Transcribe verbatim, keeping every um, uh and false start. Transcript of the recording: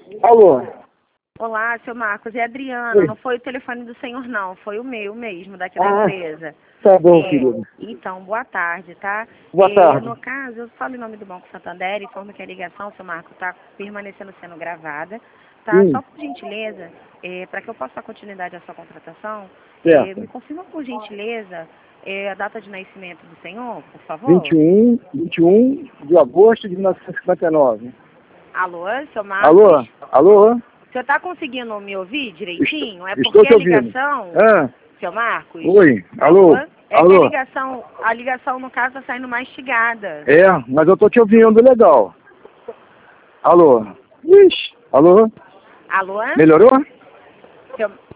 Alô? Olá, seu Marcos, é Adriana. Oi. Não foi o telefone do senhor, não. Foi o meu mesmo, daqui da Ah, empresa. tá bom, É, querido. então, boa tarde, tá? Boa É, tarde. No caso, eu falo em nome do Banco Santander, informo que a ligação, seu Marcos, está permanecendo sendo gravada, tá? Hum, Só por gentileza, é, para que eu possa dar continuidade à sua contratação, é, certo. me confirma por gentileza é, a data de nascimento do senhor, por vinte favor? e um, vinte e um de agosto de mil novecentos e cinquenta e nove. Alô, seu Alô? Marcos? Alô? O senhor está conseguindo me ouvir direitinho? É Estou, estou porque te a ouvindo. ligação, Ah, seu Marcos, oi. alô? Alô? É que a Alô? ligação, a ligação no caso está saindo mastigada. É, mas eu tô te ouvindo legal. Alô? Ixi, alô? Alô? Melhorou? Seu,